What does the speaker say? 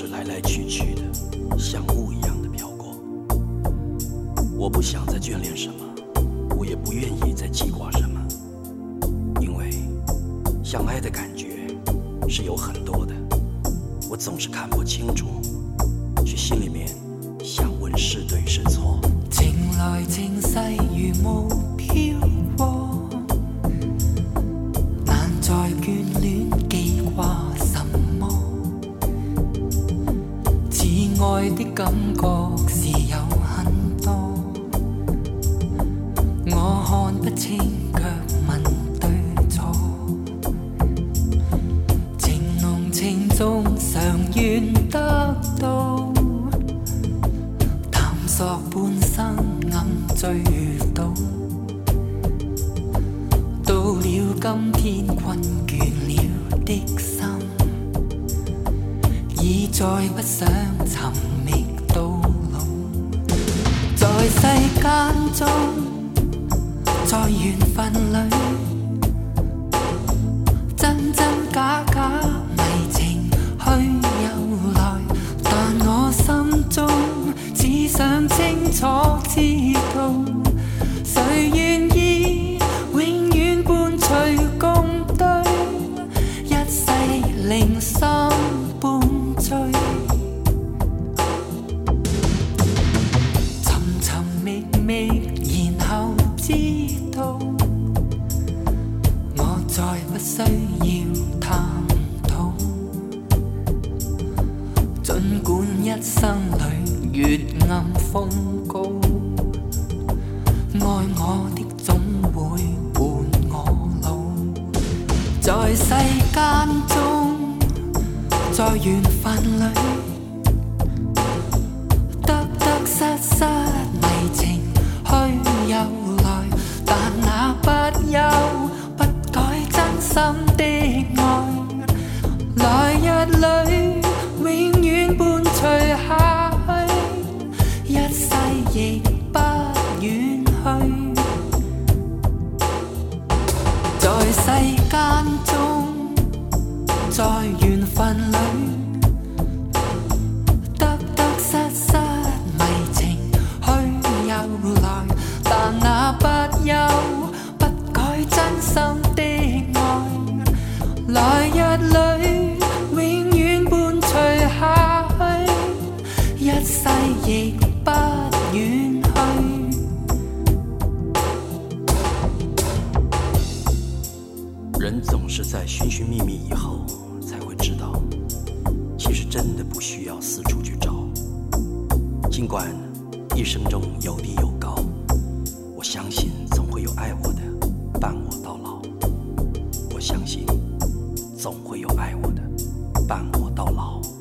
是来来去去的，像雾一样的飘过。我不想再眷恋什么，我也不愿意再记挂什么，因为相爱的感觉是有很多的，我总是看不清楚，却心里面想问是对是错。 情来情逝如雾飘过，难再眷戀記掛什麼，似愛的感覺是有很多，我看不清卻問對錯，情濃情重常願得到，探索半生暗醉到，到了今天困倦了的心，已再不想尋覓到老，在世間中，在緣分裏，真真假假迷情去又來，但我心中只想清楚知道，誰願意永遠伴隨共對，一世令心伴醉，尋尋覓覓，然後知道，我再不需要探討，儘管一生裏月暗風高，愛我的總會伴我老，在世間中，在緣分裏，得得失失迷情去又來，但那不休不改真心的愛，來日裏永遠伴隨下去，一世亦不遠去，在世間中，在緣分裏，得得失失迷情去又來，但那不休不改真心的愛，來日裏永遠伴隨下去，一世亦不遠去。 人总是在寻寻觅觅以后才会知道，其实真的不需要四处去找。尽管一生中有低有高，我相信总会有爱我的伴我到老，我相信总会有爱我的伴我到老。